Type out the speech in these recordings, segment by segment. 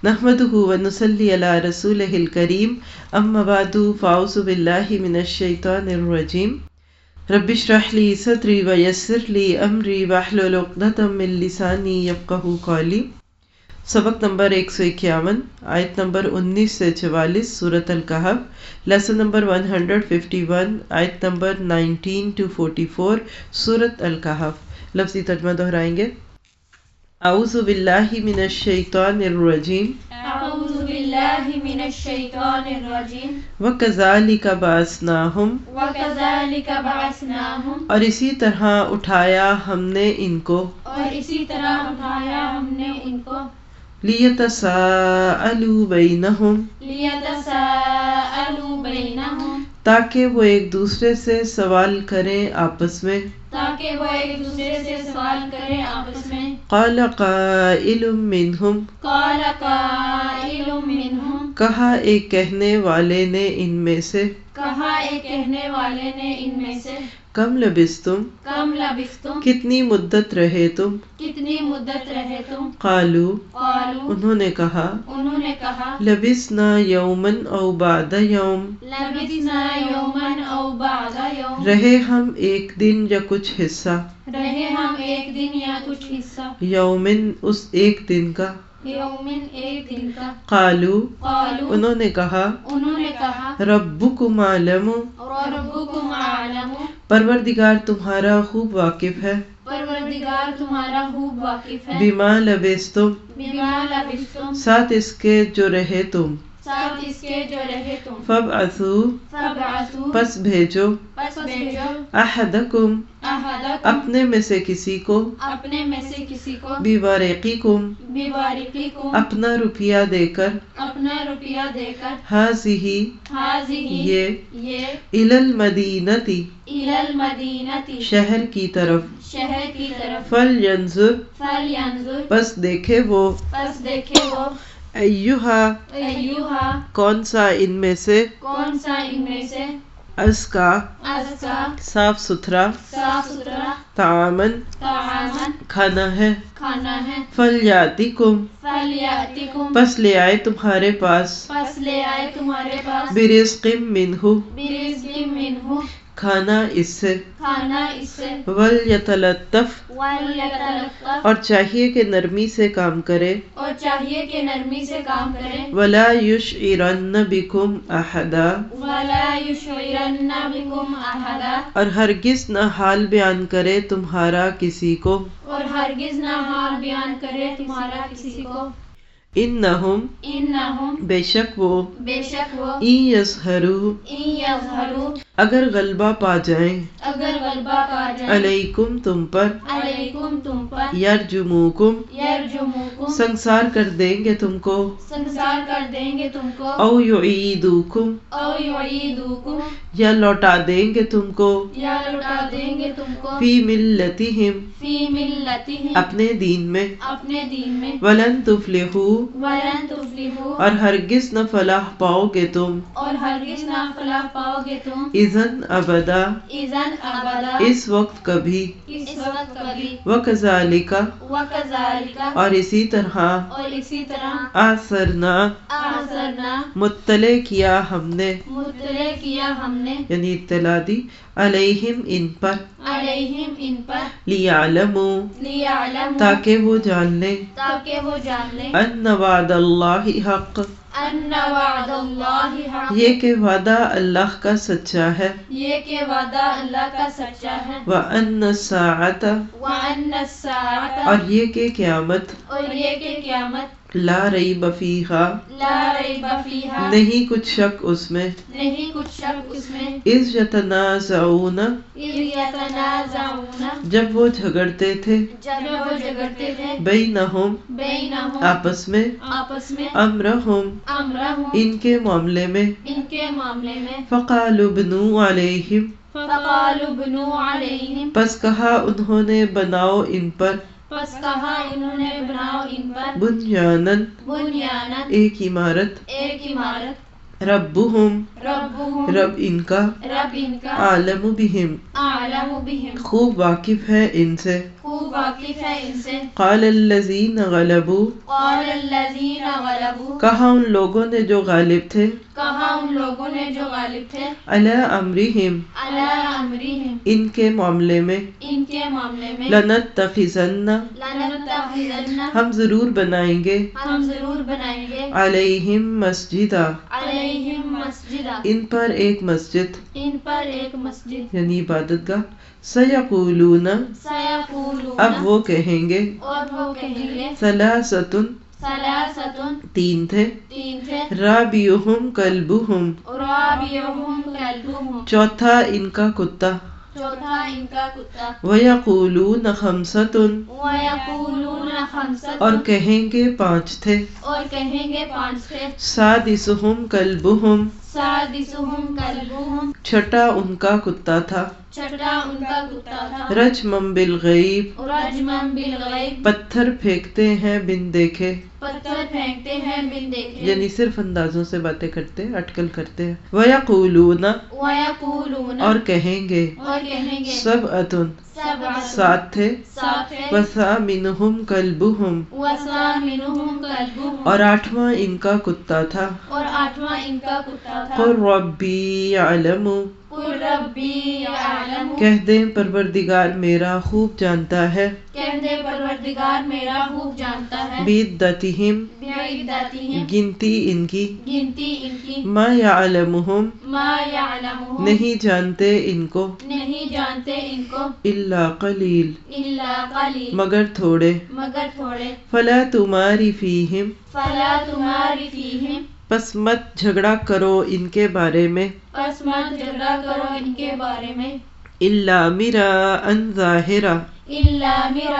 نحمدہ ونصلی علی رسولہ الکریم اما بعد فاعوذ باللہ من الشیطان الرجیم رب اشرح لی صدری ویسر لی امری واحلل عقدۃ من لسانی یفقہوا قولی۔ سبق نمبر 151، آیت نمبر 19 سے 44، سورۃ الکہف، لیسن نمبر 151، آیت نمبر 19 to 44، سورۃ الکہف۔ لفظی ترجمہ دہرائیں گے۔ اعوذ باللہ من الشیطان الرجیم، اعوذ باللہ من الشیطان الرجیم، وَكَذَلِكَ بَعَثْنَاهُمْ، وَكَذَلِكَ بَعَثْنَاهُمْ، اور اسی طرح اٹھایا ہم نے ان کو، اور اسی طرح اٹھایا ہم نے ان کو، لِيَتَسَاءَلُوا بَيْنَهُمْ، لِيَتَسَاءَلُوا بَيْنَهُمْ، تاکہ وہ ایک دوسرے سے سوال کریں آپس میں۔ تاکہ وہ ایک دوسرے سے سوال کریں آپس میں۔ قَالَ قَائِلٌ مِّنْهُمْ، قَالَ قَائِلٌ مِّنْهُمْ، کہا ایک کہنے والے نے ان میں سے، کہا ایک کہنے والے نے ان میں سے، کم لبثتم، کم لبثتم، کتنی مدت رہے تم؟ کتنی مدت رہے تم؟ قالوا، قالوا، انہوں نے کہا، انہوں نے کہا، لبثنا یوماً او بعد یوم، لبثنا یوماً او بعد یوم، رہے ہم ایک دن یا کچھ حصہ، رہے ہم ایک دن یا کچھ حصہ، یومن اس ایک دن کا، یومن ایک دن کا، قالوا، قالوا، انہوں نے کہا، انہوں نے کہا، ربکم اعلم، ربکم اعلم، پروردگار تمہارا خوب واقف ہے، پروردگار تمہارا خوب واقف ہے، بما لبثتم، بما لبثتم، ساتھ اس کے جو رہے تم، ساتھ اس کے جو رہے تم، فابعثوا، فابعثوا، پس بھیجو، پس بھیجو، احدکم، احدکم، اپنے میں سے کسی کو، اپنے میں سے کسی کو، بورقکم، بورقکم، اپنا روپیہ دے کر، اپنا روپیہ دے کر، ہذہ، حاضی، یہ، الی المدینۃ، الی المدینۃ، شہر کی طرف، شہر کی طرف، فلینظر، فلینظر، پس دیکھے وہ، پس دیکھے وہ، ایہا، ایہا، کون سا ان میں سے، کون سا ان میں سے، ازکا، ازکا، صاف ستھرا، صاف ستھرا، طعامن، طعامن، کھانا ہے، کھانا ہے، فلیاتکم، فلیاتکم، پس لے آئے تمہارے پاس، پس لے آئے تمہارے پاس، برزق منہ، برزق منہ، کھانا اس سے، کھانا اس سے، ولیتلطف، ولیتلطف، اور چاہیے کہ نرمی سے کام کرے، اور چاہیے کہ نرمی سے کام کرے، ولا یشعرن بکم احدا، ولا یشعرن بکم احدا، اور ہرگز نہ حال بیان کرے تمہارا کسی کو، اور ہرگز نہ حال بیان کرے تمہارا کسی کو، انہم، انہم، بے شک وہ، بے شک وہ، ان یظہروا، ان یظہروا، اگر غلبہ پا جائیں، اگر غلبہ پا جائیں، علیکم تم پر، علیکم تم پر، یرجموکم، یرجموکم، سنسار کر دیں گے تم کو، سنسار کر دیں گے تم کو، او یعیدوکم، او یعیدوکم، یا لوٹا دیں گے تم کو، یا لوٹا دیں گے تم کو، فی ملتہم، فی ملتہم، اپنے دین میں، اپنے دین میں، ولن تفلحوا، ولن تفلحوا، اور ہرگز نہ فلاح پاؤ گے تم، اور ہرگز نہ فلاح پاؤ گے تم، اذن ابدا، اذن ابدا، اس وقت کبھی، اس وقت کبھی، وکذالک، وکذالک، اور اسی طرح، اور اسی طرح، آثرنا، آثرنا، مطلع کیا ہم نے، مطلع کیا ہم نے، یعنی اطلاع دی، علیہم ان پر، علیہم ان پر، لیعلموا، لیعلموا، تاکہ وہ جان لیں، تاکہ وہ جان لیں، ان وعد اللہ حق، ان وعد اللہ حق، یہ کہ وعدہ اللہ کا سچا ہے، یہ کہ وعدہ اللہ کا سچا ہے، وان الساعۃ، وان الساعۃ، اور یہ کہ قیامت، اور یہ کہ قیامت، لا ریب فیہا، لا ریب فیہا، نہیں کچھ شک اس میں، نہیں کچھ شک اس میں، اذ یتنازعون، اذ یتنازعون، جب وہ جھگڑتے تھے، جب وہ جھگڑتے تھے، بینہم، بینہم، آپس میں، آپس میں، امرہم، امرہم، ان کے معاملے میں، ان کے معاملے میں، فقالوا بنوا علیہم، فقالوا بنوا علیہم، پس کہا انہوں نے بناؤ ان پر، پس کہا انہوں نے بناؤ ان پر، بنیانن، بنیانن، ایک عمارت، ایک عمارت، ربهم ربهم رب ان کا رب ان کا عالم بہم اعلم بهم خوب واقف ہے ان سے خوب واقف ہے ان سے قال الذین غلبوا قال الذین غلبوا کہا ان لوگوں نے جو غالب تھے کہا ان لوگوں نے جو غالب تھے علی امرہم علی امرہم ان کے معاملے میں ان کے معاملے میں لنتخذن لنتخذن ہم ضرور بنائیں گے ہم ضرور بنائیں گے علیہم مسجدہ علیہم مسجدہ ان پر ایک مسجد ان پر ایک مسجد یعنی عبادت گاہ سیقولون سیقولون اب وہ کہیں گے اور وہ کہیں گے ثلاثۃ ثلاثۃ تین تھے تین تھے رابعہم کلبہم رابعہم کلبہم چوتھا ان کا کتا چوتھا ان کا کتا ویقولون خمسۃ ویقولون خمسۃ اور کہیں گے پانچ تھے اور کہیں گے پانچ تھے سادسہم کلبہم سادسہم کلبہم چھٹا ان کا کتا تھا چھٹا ان کا کتا تھا رجمم بالغیب رجمن بالغیب پتھر پھینکتے ہیں بن دیکھے پتھر پھینکتے ہیں بن دیکھے یعنی صرف اندازوں سے باتیں کرتے ہیں اٹکل کرتے ہیں ویقولون ویقولون اور کہیں گے اور کہیں گے سبعۃ سبعۃ سات تھے سات ہے وثامنہم کلبہم وثامنہم کلبہم اور آٹھواں ان کا کتا تھا اور آٹھواں ان کا کتا تھا قل ربی یعلم قل ربی اعلم کہہ دیں پروردگار میرا خوب جانتا ہے کہہ دے پروردگار میرا خوب جانتا ہے بعدتہم بعدتہم گنتی ان کی گنتی ان کی ما یعلمہم ما یعلمہم نہیں جانتے ان کو نہیں جانتے ان کو الا قلیل الا قلیل مگر تھوڑے مگر تھوڑے فلا تماری فیہم فلا تماری فیہم پس مت جھگڑا کرو ان کے بارے میں پس مت جھگڑا کرو ان کے بارے میں الا مراء ظاہرا الا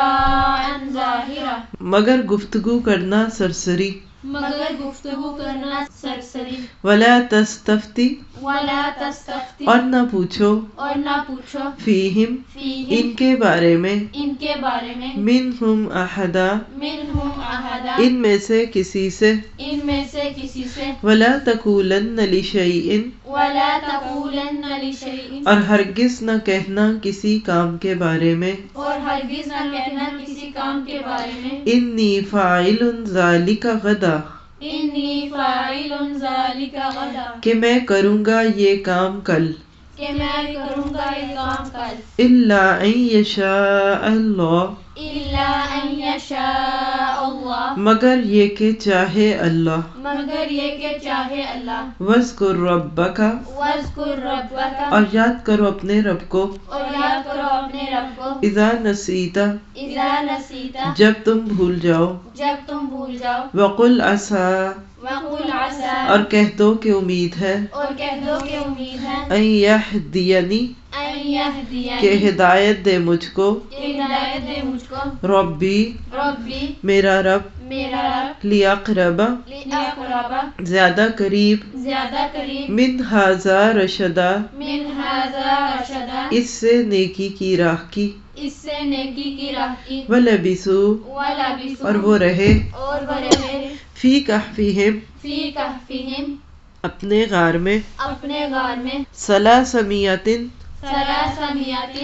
مراء ظاہرا مگر گفتگو کرنا سرسری مگر گفتگو کرنا سرسری ولا تستفتی ولا تستفتی اور نہ پوچھو اور نہ پوچھو فیہم فیہم ان کے بارے میں ان کے بارے میں منہم احدا منہم احدا ان میں سے کسی سے ان میں سے کسی سے ولا تقولن لشیء ولا تقولن لشیء اور ہرگز نہ کہنا کسی کام کے بارے میں اور ہرگز نہ کہنا کسی کام کے بارے میں انی فاعل ذلک غدا انی فاعل ذلک غدا کہ میں کروں گا یہ کام کل کہ میں کروں گا یہ کام کل الا ان یشاء اللہ الا ان یشاء اللہ مگر یہ کہ چاہے اللہ مگر یہ کہ چاہے اللہ وذکر ربک واذکر ربک اور یاد کرو اپنے رب کو اور یاد کرو اپنے رب کو اذا نسیت اذا نسیت جب تم بھول جاؤ جب تم بھول جاؤ وقل عسا وقل عسى اور کہہ دو کہ امید ہے اور کہہ دو کہ امید ہے ان یہدینی ان یہدینی کہ ہدایت دے مجھ کو کہ ہدایت دے مجھ کو ربی ربی میرا رب میرا رب لیقرب لیقرب زیادہ قریب زیادہ قریب من ھذا رشدا من ھذا رشدا اس سے نیکی کی راہ کی اس سے نیکی کی راہ کی ولبثوا ولبثوا اور وہ رہے اور وہ رہے فی کہفہم فی کہفہم اپنے غار میں اپنے غار میں ثلاثمائۃ ثلاثمائۃ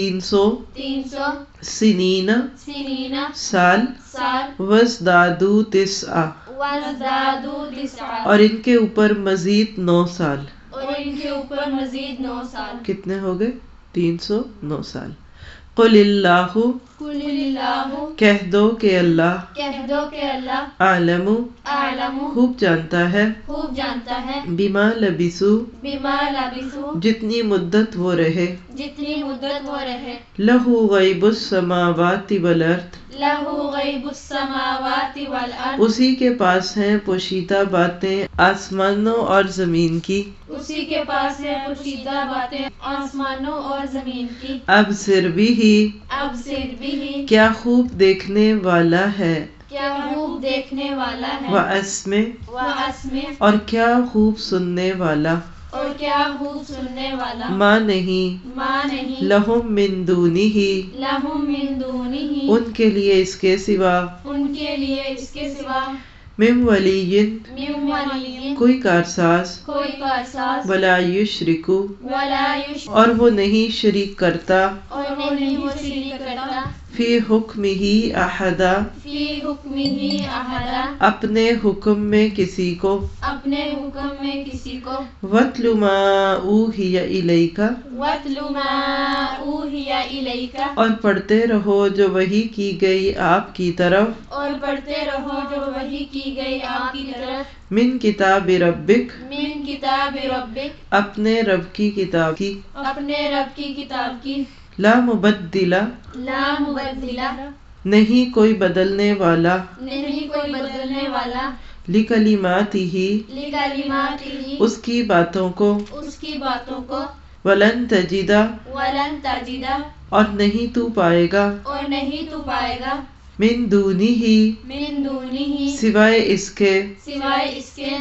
300 300 سنین سنین سال سال وازدادوا تسعا وازدادوا تسعا اور ان کے اوپر مزید 9 سال اور ان کے اوپر مزید 9 سال کتنے ہو گئے 309 سال قل اللہ قل اللہ کہہ دو کہ اللہ کہہ دو کہ اللہ عالم اعلم خوب جانتا ہے خوب جانتا ہے بما لبثوا بما لبثوا جتنی مدت وہ رہے جتنی مدت وہ رہے لہ غیب السماوات والارض لہ غیب السماوات والارض اسی کے پاس ہیں پوشیدہ باتیں آسمانوں اور زمین کی اسی کے پاس ہے پوشیدہ باتیں آسمانوں اور زمین کی ابصر بھی اب صرف بھی کیا خوب دیکھنے والا ہے کیا خوب دیکھنے والا ہے واسمع واسمع اور کیا خوب سننے والا اور کیا خوب سننے والا ماں نہیں ماں نہیں لہم من دونہ لہم من دونہ ان کے لیے اس کے سوا ان کے لیے اس کے سوا من ولی من ولی کوئی کارساز کوئی کارساز ولا یشرکو ولا یشرک اور وہ نہیں شریک کرتا اور نہیں وہ شریک کرتا فی حکمہ احدا فی حکمہ احدا اپنے حکم میں کسی کو اپنے حکم میں کسی کو وَاتْلُ مَا أُوحِيَ إِلَيْكَ وَاتْلُ مَا أُوحِيَ إِلَيْكَ اور پڑھتے رہو جو وحی کی گئی آپ کی طرف اور پڑھتے رہو جو وحی کی گئی آپ کی طرف من کتاب ربک من کتاب ربک اپنے رب کی کتاب کی اپنے رب کی کتاب کی لا مبدل لا مبدلہ نہیں کوئی بدلنے والا نہیں کوئی بدلنے والا لکلماتہ لکلماتہ اس کی باتوں کو اس کی باتوں کو ولن تجدا ولن تجدہ اور نہیں تو پائے گا اور نہیں تو پائے گا من دونہ من دونہ سوائے اس کے سوائے اس کے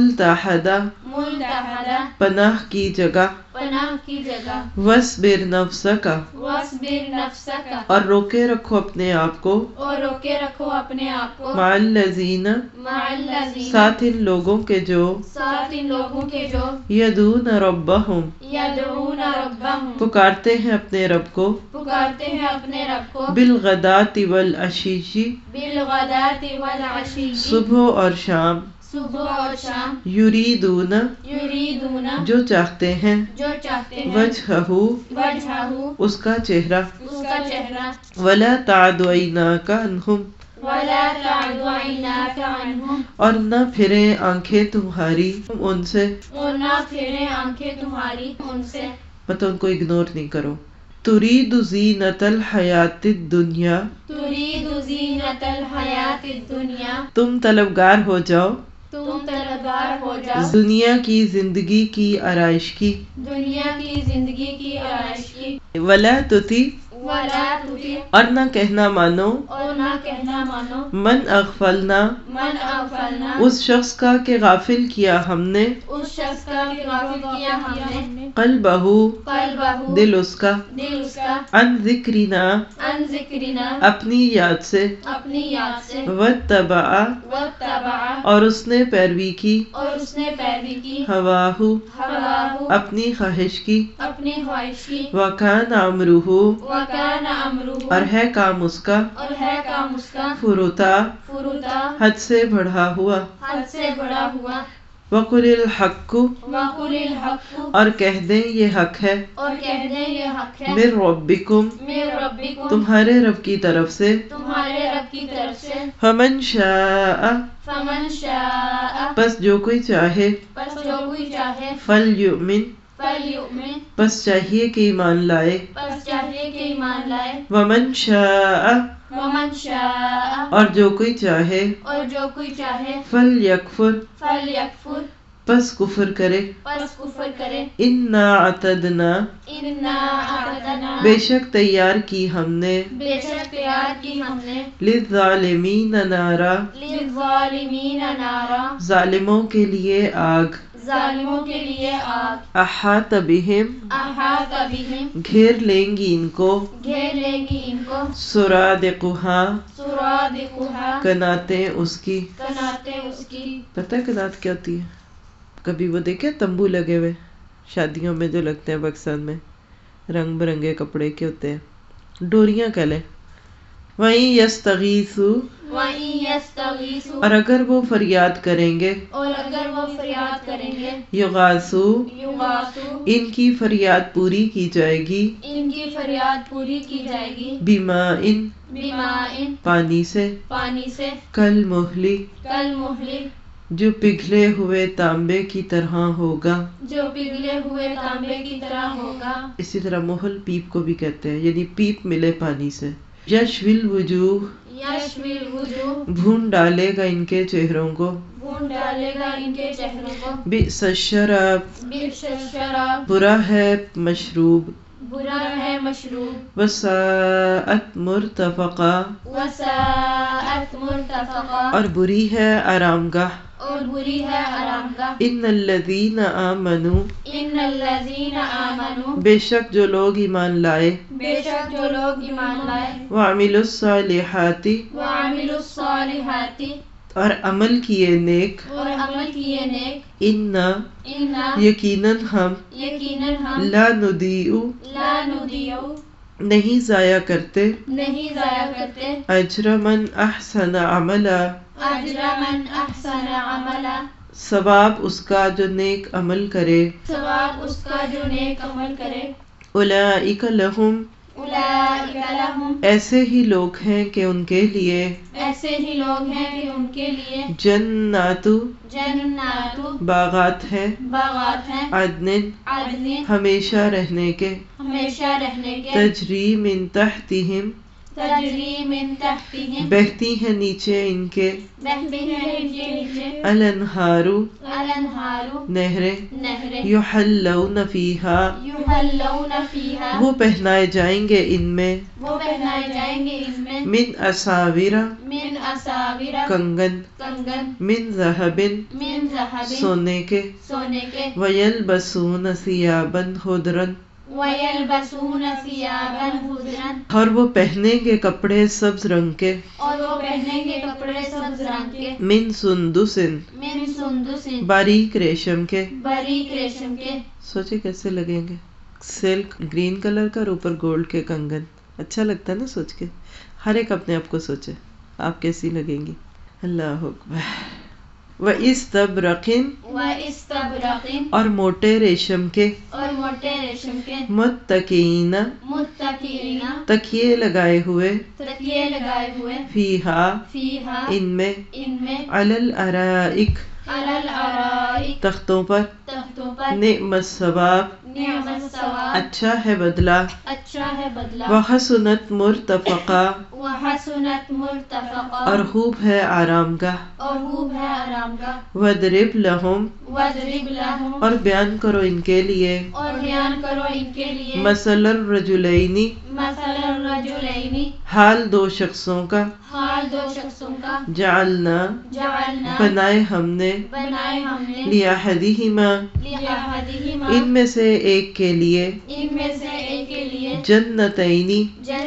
ملتحدہ ملتحدہ پناہ کی جگہ پناہ کی جگہ وَاصْبِرْ نَفْسَكَ وَاصْبِرْ نَفْسَكَ اور روکے رکھو اپنے آپ کو اور روکے رکھو اپنے آپ کو مع الذین مع الذین ساتھ ان لوگوں کے جو ساتھ ان لوگوں کے جو یدعون ربہم یدعون ربہم پکارتے ہیں اپنے رب کو پکارتے ہیں اپنے رب کو بالغداۃ والعشی بالغداۃ والعشی صبح اور شام صبح اور شام یریدون یریدون جو چاہتے ہیں جو چاہتے ہیں وجہہ وجہہ اس کا چہرہ اس کا چہرہ ولا تعد عیناک عنہم ولا تعد عیناک عنہم اور نہ پھریں آنکھیں تمہاری ان سے اور نہ پھریں آنکھیں تمہاری ان سے مطلب ان کو اگنور نہیں کرو ترید زینت الحیات الدنیا ترید زینت الحیات الدنیا تم طلبگار ہو جاؤ تم طلبگار ہو جاؤ دنیا کی زندگی کی آرائش کی دنیا کی زندگی کی آرائش کی ولا تطیع ولا تطیع اور نہ کہنا مانو اور نہ کہنا مانو من اغفلنا من اغفلنا اس شخص کا کہ غافل کیا ہم نے اس شخص کا کہ غافل کیا ہم نے قلبہ قلبہ دل اس کا دل اس کا عن ذکرنا عن ذکرنا اپنی یاد سے اپنی یاد سے واتبع واتبع اور اس نے پیروی کی اور اس نے پیروی کی ہواہ ہواہ اپنی خواہش کی اپنی خواہش کی وکان امرہ وکان امرہ اور ہے کام اس کا اور ہے کام اس کا فروتا فروتا حد سے بڑھا ہوا حد سے بڑا ہوا وقل الحق وقل الحق اور کہہ دیں یہ حق ہے اور کہہ دیں یہ حق ہے من ربکم من ربکم تمہارے رب کی طرف سے تمہارے رب کی طرف سے فمن شاء فمن شاء بس جو کوئی چاہے پس جو کوئی چاہے فلیؤمن فلیؤمن بس چاہیے کہ ایمان لائے پس چاہیے کہ ایمان لائے ومن شاء ومن شاء اور جو کوئی چاہے اور جو کوئی چاہے فلیکفر فلیکفر پس کفر کرے پس کفر کرے انا اعتدنا انا اعتدنا بے شک تیار کی ہم نے بے شک تیار کی ہم نے للظالمین نارا للظالمین نارا ظالموں کے لیے آگ ظالموں کے لیے آگ احاط بہم احاط بہم گھیر لیں گی ان کو گھیر لے گی ان کو سرادقہا سرادقہا کناتیں اس کی کناتیں اس کی پتہ ہے کنات کیا ہوتی ہے کبھی وہ دیکھے تمبو لگے ہوئے شادیوں میں جو لگتے ہیں پاکستان میں رنگ برنگے کپڑے کے ہوتے ہیں ڈوریاں کہہ لیں وہیں یستغیثو وَإِن يَسْتَغِيثُوا اور اگر وہ فریاد کریں گے اور اگر وہ فریاد کریں گے یغاثو یغاثوا ان کی فریاد پوری کی جائے گی ان کی فریاد پوری کی جائے گی بماء بماء پانی سے پانی سے کالمہلی کالمہل جو پگھلے ہوئے تانبے کی طرح ہوگا جو پگھلے ہوئے تانبے کی طرح ہوگا اسی طرح مہل پیپ کو بھی کہتے ہیں یعنی پیپ ملے پانی سے یشوی الوجوہ یشوی الوجوہ بھون ڈالے گا ان کے چہروں کو بھون ڈالے گا ان کے چہروں کو بئس الشراب بئس الشراب برا ہے مشروب برا ہے مشروب وساءت مرتفقہ وساءت مرتفقہ اور بری ہے آرام گاہ اور بری ہے آرام گاہ ان الذین آمنوا ان الذین آمنوا بے شک جو لوگ ایمان لائے بے شک جو لوگ ایمان لائے وعملوا الصالحات وعملوا الصالحات اور عمل کیے نیک، اور عمل کیے نیک، انا انا یقیناً ہم، یقیناً ہم، لا نضیع لا نضیع نہیں ضائع کرتے، نہیں ضائع کرتے، اجر من احسن عملا اجر من احسن عملا ثواب اس کا جو نیک عمل کرے، ثواب اس کا جو نیک عمل کرے، اولئک لہم اولئک لہم ایسے ہی لوگ ہیں کہ ان کے لیے، ایسے ہی لوگ ہیں کہ ان کے لیے جنات جنات باغات ہیں، باغات ہیں، عدن عدن ہمیشہ رہنے کے، ہمیشہ رہنے کے، تجری من تحتہم تجری من تحتہم بہتی ہیں نیچے ان کے، بہتی ہیں ان کے نیچے، الانہار الانہار نہریں، نہریں، یحلون فیہا یحلون فیہا وہ پہنائے جائیں گے ان میں، وہ پہنائے جائیں گے ان میں، من اساور من اساور کنگن، کنگن، من ذہب من ذہب سونے کے، سونے کے، ویلبسون ثیابا خضرا وَيَلْبَسُونَ ثِيَابًا خُضْرًا اور وہ پہنیں گے کپڑے سبز رنگ کے، اور وہ پہنیں گے کپڑے سبز رنگ کے، من سندس من سندس باریک ریشم کے، باریک ریشم کے، سوچے کیسے لگیں گے، سلک گرین کلر کا اور اوپر گولڈ کے کنگن، اچھا لگتا ہے نا سوچ کے، ہر ایک اپنے آپ کو سوچے آپ کیسی لگیں گی. اللہ اکبر. وَإِسْتَبْرَقٍ وَإِسْتَبْرَقٍ اور موٹے ریشم کے، اور موٹے ریشم کے، متکئین متکئین تکیے لگائے ہوئے، تکیے لگائے ہوئے، فیہا فیہا ان میں، ان میں، علی الارائک علی الارائک تختوں پر، تختوں پر، نعم الثواب نعم الثواب اچھا ہے بدلہ، اچھا ہے بدلہ، وحسنت مرتفقہ وحسنت مرتفقہ اور خوب ہے آرام گاہ، اور خوب ہے آرام گاہ، وَضْرِبْ لَهُمْ وَاضْرِبْ لَهُمْ اور بیان کرو ان کے لیے، اور بیان کرو ان کے لیے، مثل الرجلین مثل الرجلین حال دو شخصوں کا، حال دو شخصوں کا، جعلنا جعلنا بنائے ہم نے، بنائے ہم نے، لِأَحَدِهِمَا لِأَحَدِهِمَا ان میں سے ایک کے لیے، ان میں سے ایک کے لیے، جنتینی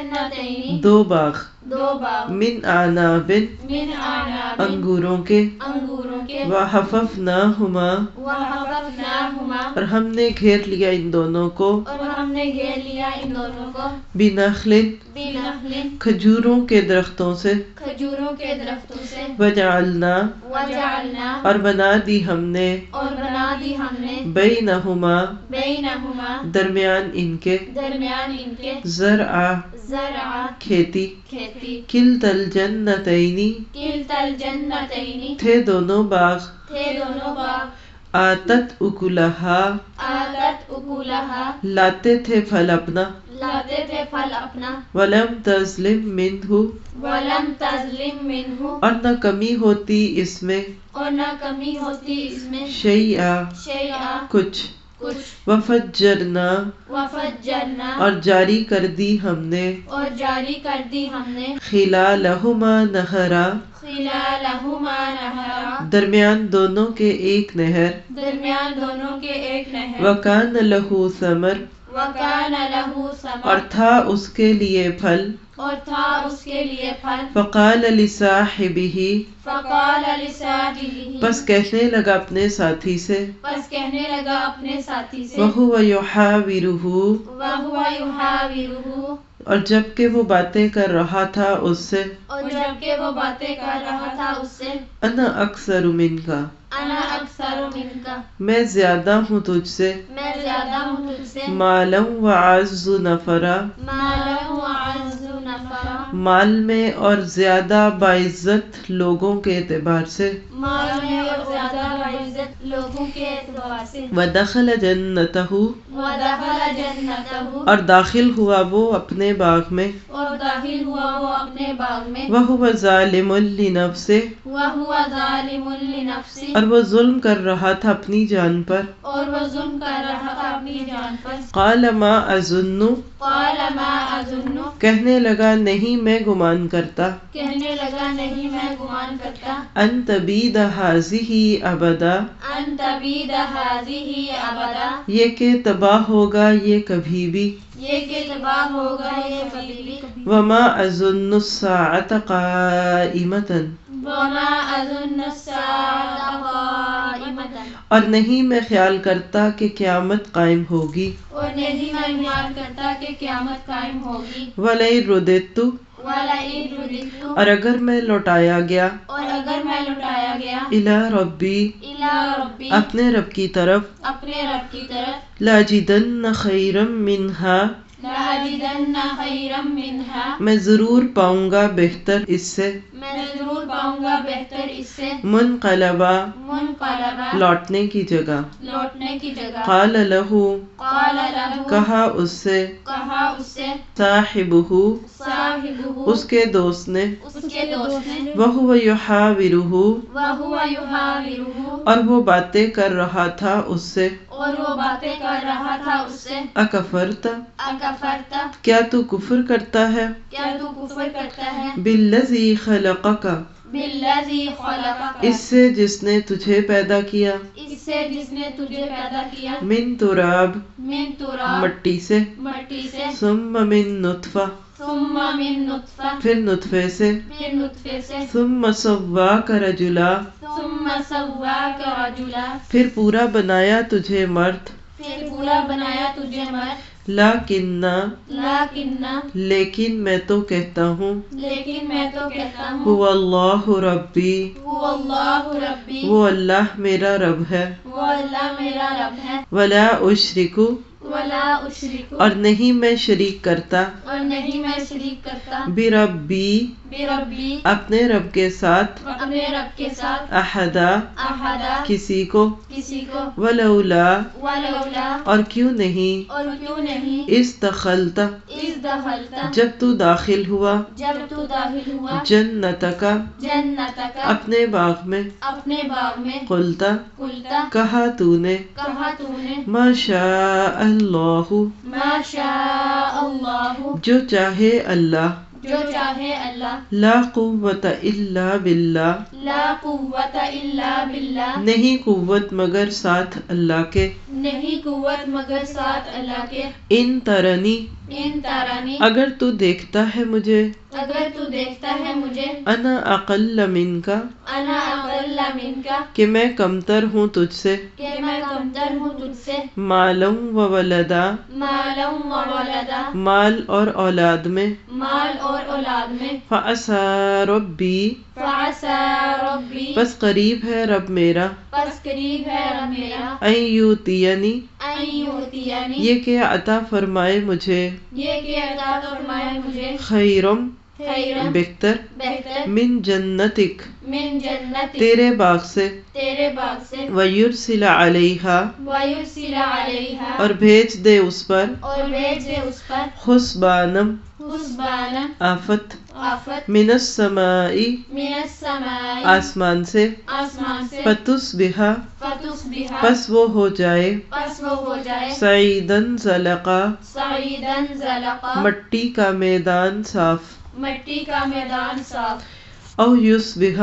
جنتین دو باغ، دو باغ، من اعناب من اعناب انگوروں کے، انگوروں کے، وحففناہما وحففناہما اور ہم نے گھیر لیا ان دونوں کو، اور ہم نے گھیر لیا ان دونوں کو، بنخل بنخل کھجوروں کے درختوں سے، کھجوروں کے درختوں سے، وجعلنا وجعلنا اور بنا دی ہم نے، اور بنا دی ہم نے، بینہما بینہما درمیان ان کے، درمیان ان کے، زرعا زرعا کھیتی، کھیتی، کلتا الجنتین کلتا الجنتین تھے دونوں باغ، تھے دونوں باغ، آتت اکلہا آتت اکلہا لاتے تھے پھل اپنا، لاتے تھے پھل اپنا، ولم تظلم منہ ولم تظلم منہ اور نہ کمی ہوتی اس میں، اور نہ کمی ہوتی اس میں، شیئا شیئا کچھ، کچھ، وفجرنا وفجرنا اور جاری کر دی ہم نے، اور جاری کر دی ہم نے، خلالہما نہرا خلالہما نہرا درمیان دونوں کے ایک نہر، درمیان دونوں کے ایک نہر، وکان لہ ثمر وکان لہ اور ثمر تھا اس کے لیے پھل، اور تھا اس کے لیے پھل، فقال لصاحبہ فقال لصاحبہ بس کہنے لگا اپنے ساتھی سے، بس کہنے لگا اپنے ساتھی سے، وہو یحاورہ وَهُوَ يُحَاوِرُهُ اور جب کہ وہ باتیں کر رہا تھا اس سے، اور جبکہ وہ باتیں کر رہا تھا اس سے، انا اکثر منک انا اکثر منک میں زیادہ ہوں تجھ سے، میں زیادہ ہوں تجھ سے، مالا وعز نفرا مالا وعز نفرا مال میں اور زیادہ باعزت لوگوں کے اعتبار سے، مال میں اور زیادہ باعزت لوگوں کے اعتبار سے، ودخل جنتہ ودخل جنتہ اور داخل ہوا وہ اپنے باغ میں، اور داخل ہوا وہ اپنے باغ میں، وہو ظالم لنفسہ وَهُوَ ظَالِمٌ لِنَفْسِهِ اور وہ ظلم کر رہا تھا اپنی جان پر، اور وہ ظلم کر رہا تھا اپنی جان پر، قال ما اظن قال ما اظن کہنے لگا نہیں میں گمان کرتا، کہنے لگا نہیں میں گمان کرتا، ان تبید ہذہ ابدا ان تبید هذه ابدا یہ کہ تباہ ہوگا یہ کبھی بھی، یہ کہ تباہ ہوگا یہ کبھی بھی، وما اظن الساعة قائمة وما أظن الساعة قائمة اور نہیں میں خیال کرتا کہ قیامت قائم ہوگی. اور نہیں میں خیال کرتا کہ قیامت قائم ہوگی. وَلَئِن رُدِدتُّ وَلَئِن رُدِدتُّ اور اگر میں لوٹایا گیا اور اگر میں لوٹایا گیا إِلَى رَبِّی إِلَى رَبِّی اپنے رب کی طرف اپنے رب کی طرف لَأَجِدَنَّ خَيْرًا مِّنْهَا لَأَجِدَنَّ خَيْرًا مِّنْهَا میں ضرور پاؤں گا بہتر اس سے. میں ضرور پاؤں گا بہتر اس سے. منقلبا منقلبا لوٹنے کی جگہ. لوٹنے کی جگہ. قال له قال له کہا اس سے. کہا اس سے. صاحبہ صاحبہ اس کے دوست نے. اس کے دوست نے. وہو یحاورہ وہو یحاورہ اور وہ باتیں کر رہا تھا اس سے. اور وہ باتیں کر رہا تھا اس سے. اکفرت اکفرت کیا تو کفر کرتا ہے. کیا تو کفر کرتا ہے. بالذی خلقک بالذی خلقک اس سے جس نے تجھے پیدا کیا. اس سے جس نے تجھے پیدا کیا. من تراب من تراب مٹی سے. مٹی سے. ثم من نطفہ ثم من نطفہ پھر نطفے سے. پھر نطفے سے. ثم سواک رجلا ثم سواک رجلا پھر پورا بنایا تجھے مرد. پھر پورا بنایا تجھے مرد. لیکن لیکن میں تو کہتا ہوں لیکن میں تو کہتا ہوں هو اللہ ربی هو اللہ ربی وہ اللہ میرا رب ہے. وہ اللہ میرا رب ہے. ولا اشرک ولا اشرک اور نہیں میں شریک کرتا. اور نہیں میں شریک کرتا. بربی بربی اپنے رب کے ساتھ. اپنے رب کے ساتھ. احدا احدا کسی کو. کسی کو. ولولا ولولا اور کیوں نہیں. اور کیوں نہیں. استخلت اس دخلت جب تو داخل ہوا. جب تو داخل ہوا. جنتک جنتک اپنے باغ میں. اپنے باغ میں. قلتا قلتا کہا تو نے. کہا تو نے. ما شاء اللہ ما شاء اللہ جو چاہے اللہ. جو چاہے اللہ. لا قوت الا باللہ لا قوت الا باللہ نہیں قوت مگر ساتھ اللہ کے. نہیں قوت مگر ساتھ اللہ کے. ان ترنی ان ترانی اگر تو دیکھتا ہے مجھے. اگر تو دیکھتا ہے مجھے. انا اقل منک انا اقل منک کہ میں کمتر ہوں تجھ سے. کہ میں کمتر ہوں تجھ سے. مالا و ولدا مالا و ولدا مال اور اولاد میں. مال اور اولاد میں. فعسى ربی فعسى ربی بس قریب ہے رب میرا. پس قریب ہے رب میرا. ان یؤتینی ان یؤتینی یہ کہ عطا فرمائے مجھے. یہ کہ عطا فرمائے مجھے. خیرم خیرن بہتر. بہتر. من جنتک من جنت تیرے باغ سے. تیرے باغ سے. ویرسل علیہا ویرسل علیہا اور بھیج دے اس پر. اور بھیج دے اس پر. حسبانم حسبانا آفت. آفت. من السماء من السماء آسمان سے. آسمان سے. فتصبح فتصبح پس وہ ہو جائے. پس وہ ہو جائے. سعیدن زلقا سعیدن زلقا مٹی کا میدان صاف. مٹی کا میدان صاف. او یصبح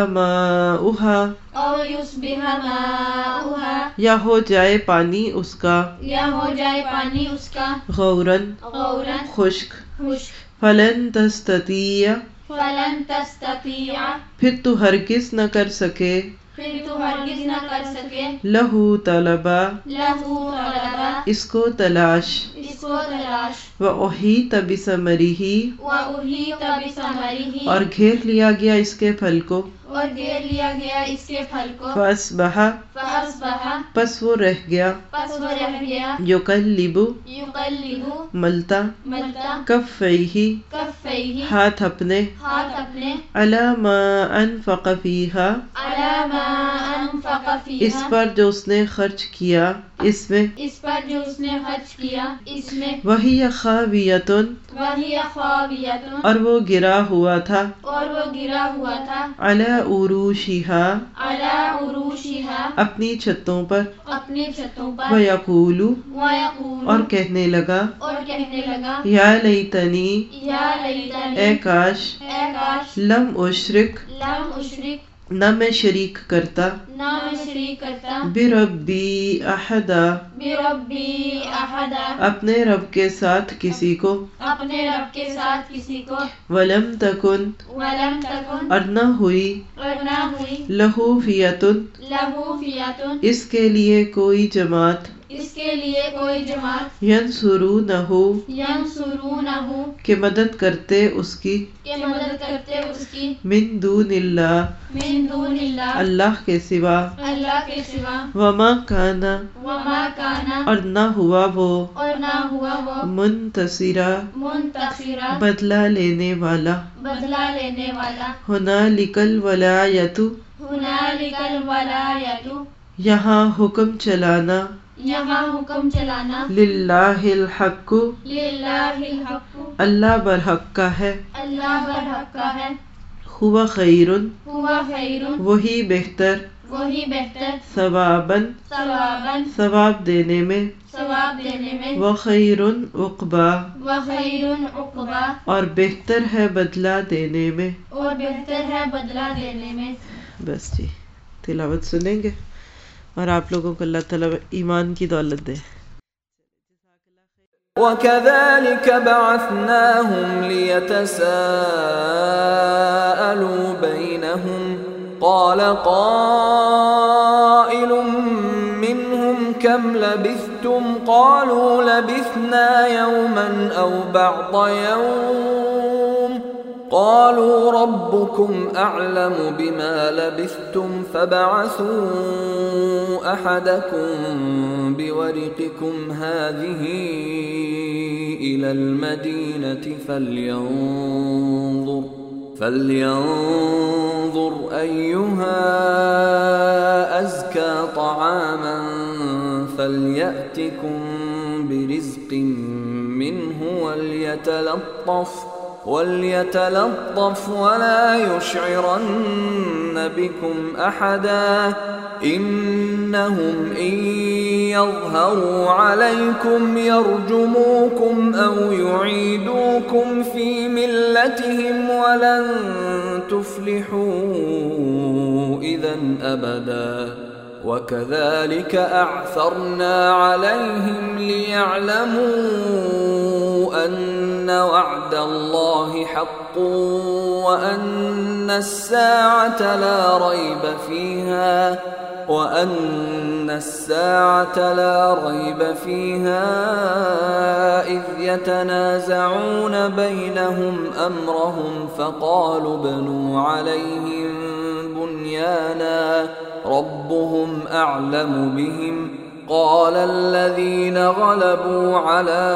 ماؤها او یصبح ماؤها یا ہو جائے پانی اس کا. یا ہو جائے پانی اس کا. غورن غورن خشک. خشک. فلن تستطیع فلن تستطیع پھر تو ہرگز نہ کر سکے. پھر تو ہرگز نہ کر سکے. لہو طلبا لہو طلبا اس کو تلاش. اس کو تلاش. وأحیط بثمرہ وأحیط بثمرہ اور گھیر لیا گیا اس کے پھل کو. اور گھیر لیا گیا اس کے پھل کو. فاصبح فاصبح پس وہ رہ گیا. پس وہ رہ گیا. یقلب یقلب ملتا. ملتا. کفیہ کفیہ ہاتھ اپنے. ہاتھ اپنے. علی ما انفق فیہا علی ما انفق فیہا اس پر جو اس نے خرچ کیا اس میں. اس پر جو اس نے خرچ کیا اس میں. وہی خاویۃ وہی خاویۃ اور وہ گرا ہوا تھا. اور وہ گرا ہوا تھا. علی عروشہا علی عروشہا اپنی چھتوں پر. اپنی چھتوں پر. ویقول ویقول اور کہنے لگا. اور کہنے لگا. یا لیتنی یا لیتنی اے کاش. اے کاش. لم اشرک لم اشرک न मैं शरीक करता ना मैं शरीक करता बिरब्बी अहदा बिरब्बी अहदा अपने रब के साथ किसी को अपने रब के साथ किसी को वलम तकुन वलम तकुन और न हुई और ना हुई लहू फियतुन लहू फियातुन इसके लिए कोई जमात इसके लिए कोई जमात यंसुरूनहु यंसुरूनहु के मदद करते उसकी के मदद करते उसकी मिन दूनिल्लाह मिन दूनिल्लाह अल्लाह के सिवा अल्लाह के सिवा वमा काना वमा काना और न हुआ वो और ना हुआ वो मुनतसिरा मुंतसिरा बदला लेने वाला बदला लेने वाला हुनालिकल वलायतु हुनालिकल वलायतु यहाँ हुक्म चलाना यहाँ हुक्म चलाना लिल्लाहिल हक्कु लिल्लाहिल हक्कु अल्लाह बरहक का है अल्लाह बरहक का है हुवा खैरुन हुआ खैरुन वही बेहतर वही बेहतर सवाबन सवाबन सवाब देने में सवाब देने में व खैरुन उक़बा व खैरुन उक़बा और बेहतर है बदला देने में। और बेहतर है बदला देने में। बस जी तिलावत सुनेंगे और आप लोगों को अल्लाह ताला ईमान की दौलत दे। وكذلك بعثناهم ليتساءلوا بينهم قال قائل منهم كم لبثتم قالوا لبثنا يوما أو بعض يوم قالوا ربكم أعلم بما لبثتم فابعثوا أحدكم بورقكم هذه إلى المدينة فلينظر أيها أزكى طعاما فليأتكم برزق منه وليتلطف ولا يشعرن بكم أحدا إنهم إن يظهروا عليكم يرجموكم أو يعيدوكم في ملتهم ولن تفلحوا إذا أبدا وكذلك أعثرنا عليهم ليعلموا أن وعد الله حق وأن الساعة لا ريب فيها إذ يتنازعون بينهم أمرهم فقالوا ابنوا عليهم بنيانا ربهم أعلم بهم قال الذين غلبوا على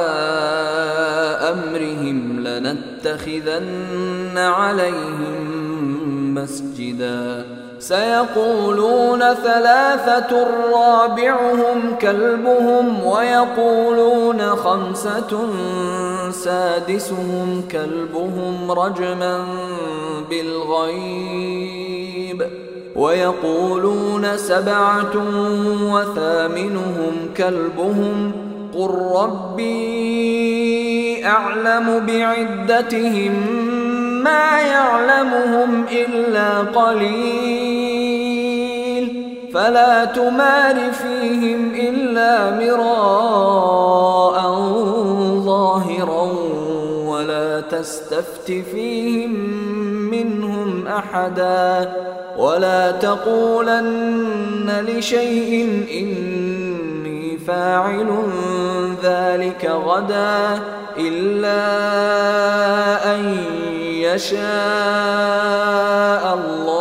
أمرهم لنتخذن عليهم مسجدا سيقولون ثلاثة رابعهم كلبهم ويقولون خمسة سادسهم كلبهم رجما بالغيب ويقولون سبعة وثامنهم كلبهم قل ربي أعلم بعدتهم ما يعلمهم إلا قليل فلا تمار فيهم إلا مراء ظاهرا ولا تستفت فيهم منهم أحدا ولا تقولن لشيء إني فاعل ذلك غدا إلا أن يشاء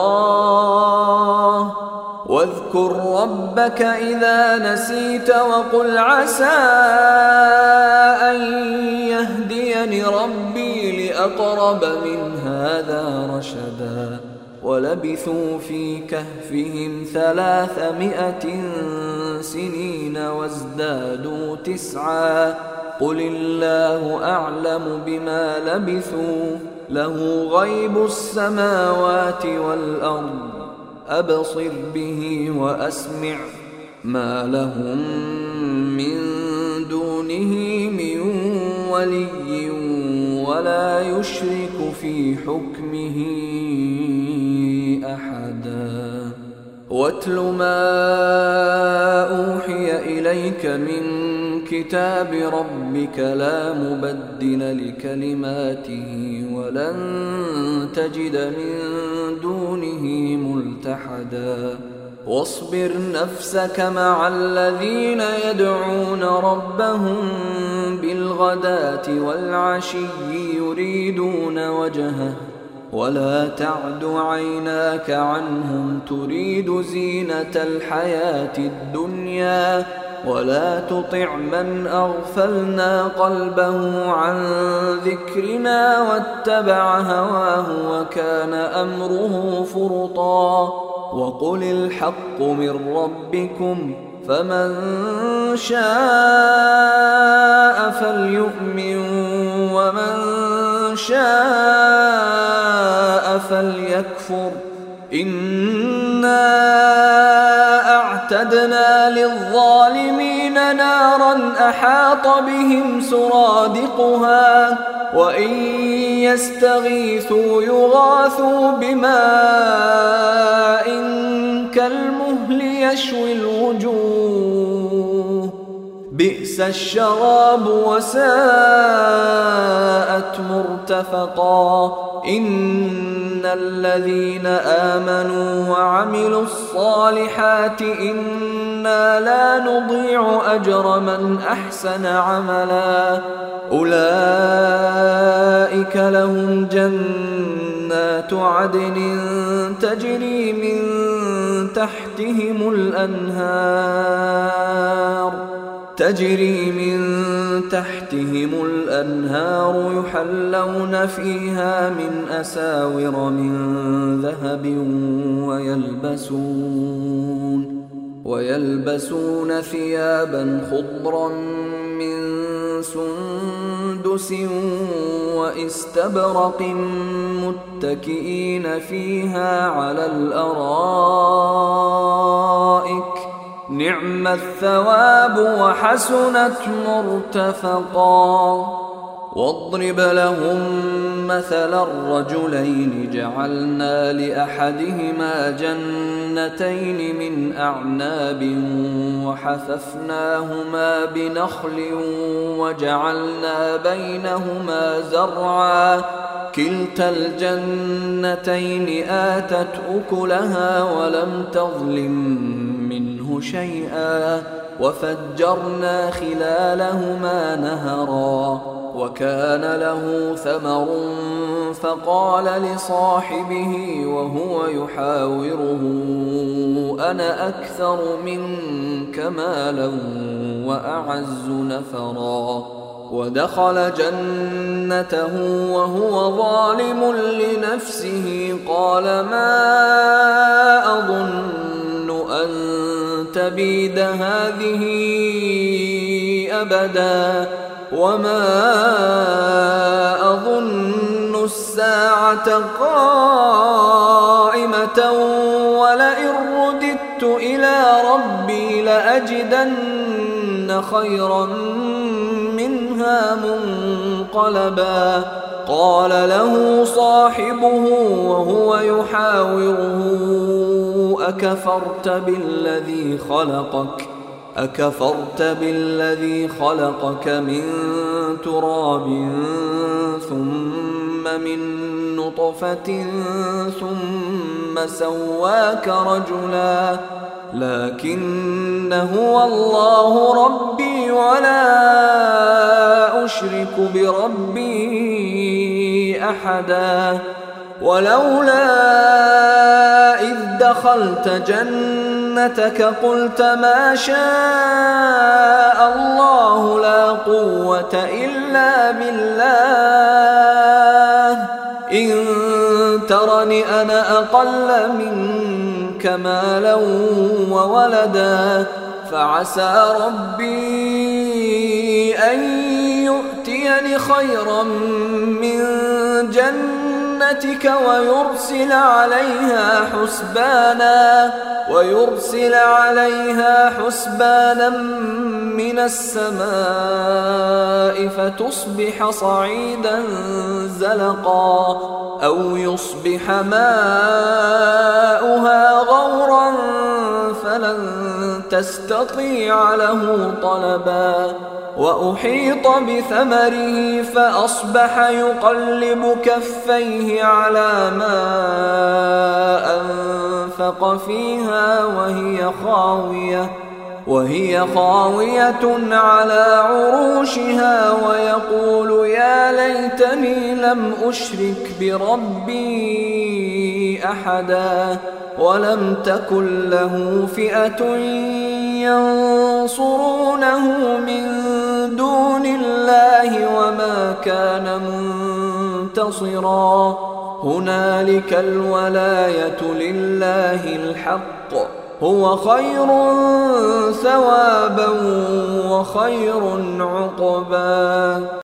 الله واذكر ربك إذا نسيت وقل عسى أن يهديني ربي لأقرب من هذا رشدا ولبثوا في كهفهم 300 سنين وازدادوا 9 قل الله أعلم بما لبثوا له غيب السماوات والأرض أبصر به وأسمع ما لهم من دونه من ولي ولا يشرك في حكمه أحدا واتل ما أوحي إليك من كتاب ربك لا مبدل لكلماته ولن تجد من دونه ملتحدا واصبر نفسك مع الذين يدعون ربهم بالغداة والعشي يريدون وجهه ولا تعد عيناك عنهم تريد زينة الحياة الدنيا ولا تطع من أغفلنا قلبه عن ذكرنا واتبع هواه وكان أمره فرطا وقل الحق من ربكم فمن شاء فليؤمن ومن شاء فليكفر إنا أعتدنا للظالمين نارا أحاط بهم سرادقها وإن يستغيثوا يغاثوا بماء كالمهل يشوي الوجوه بئس الشراب وساءت مرتفقا إن الذين آمنوا وعملوا الصالحات إنا لا نضيع أجر من أحسن عملا أولئك لهم جنات عدن تجري من تحتهم الأنهار يحلون فيها من أساور من ذهب ويلبسون ثيابا خضرا من سندس واستبرق متكئين فيها على الأرائك نعم الثواب وحسنت مرتفقا واضرب لهم مثل الرجلين جعلنا لأحدهما جنتين من أعناب وحففناهما بنخل وجعلنا بينهما زرعا كلتا الجنتين آتت أكلها ولم تظلم منه شيئا وفجرنا خلالهما نهرا وكان له ثمر فقال لصاحبه وهو يحاوره أنا أكثر منك مالا وأعز نفرا ودخل جنته وهو ظالم لنفسه قال ما أظن أن تبيد هذه أبدا وما أظن الساعة قائمة ولئن رددت إلى ربي لأجدن خيرا منها منقلبا قال له صاحبه وهو يحاوره أكفرت بالذي خلقك من تراب ثم من نطفة ثم سواك رجلا لكن هو الله ربي ولا أشرك بربي أحدا ولولا إذ دخلت جنتك قلت ما شاء الله لا قوة إلا بالله إن ترني أنا أقل منك مالا وولدا فعسى ربي أن يؤتيني خيرا من جنتك ويرسل عليها حسبانا من السماء فتصبح صعيدا زلقا أو يصبح ماؤها غورا فلن تستطيع له طلبا وأحيط بثمره فأصبح يقلب كفيه على ما أنفق فيها وهي خاوية على عروشها ويقول يا ليتني لم أشرك بربي أحدا ولم تكن له فئة ينصرونه من دون الله وما كان منتصرا هنالك الولاية لله الحق هو خير ثوابا وخير عقبا.